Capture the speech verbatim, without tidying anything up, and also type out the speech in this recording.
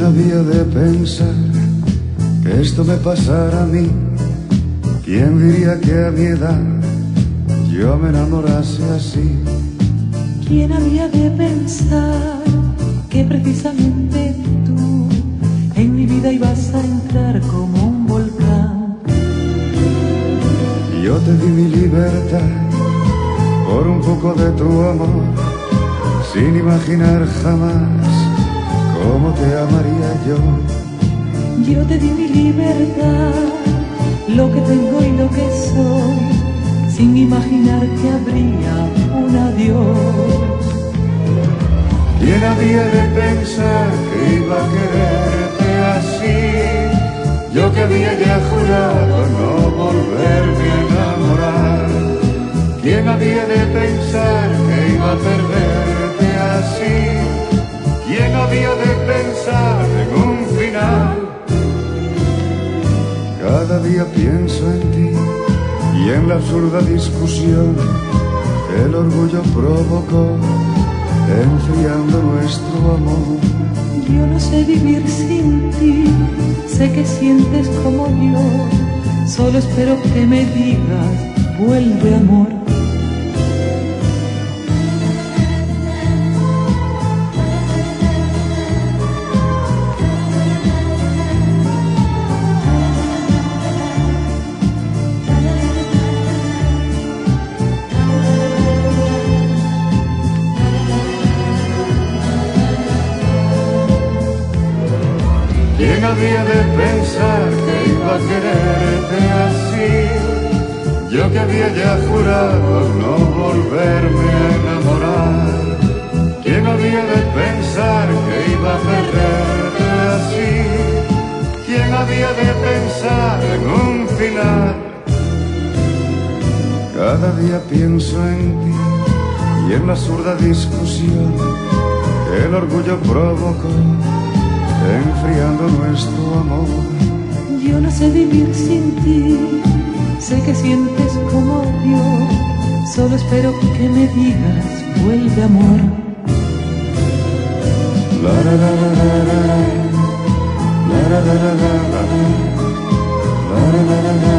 había de pensar que esto me pasara a mí? ¿Quién diría que a mi edad yo me enamorase así? ¿Quién había de pensar que precisamente tú en mi vida ibas a entrar como un volcán? Yo te di mi libertad por un poco de tu amor, sin imaginar jamás cómo te amaría yo. Yo te di mi libertad, lo que tengo y lo que soy, sin imaginar que habría un adiós. ¿Quién había de pensar que iba a quererte así? Yo que había ya jurado no volverme a enamorar. ¿Quién había de pensar que iba a perderte así? ¿Quién había de pensar en un final? Cada día pienso en ti y en la absurda discusión que el orgullo provocó, enfriando nuestro amor. Yo no sé vivir sin ti, sé que sientes como yo, solo espero que me digas, vuelve amor. ¿Quién había de pensar que iba a quererte así? Yo que había ya jurado no volverme a enamorar. ¿Quién había de pensar que iba a perderte así? ¿Quién había de pensar en un final? Cada día pienso en ti y en la absurda discusión que el orgullo provocó, enfriando nuestro amor. Yo no sé vivir sin ti, sé que sientes como yo, solo espero que me digas, vuelve amor. La la la la la la la la la la la la la la la la.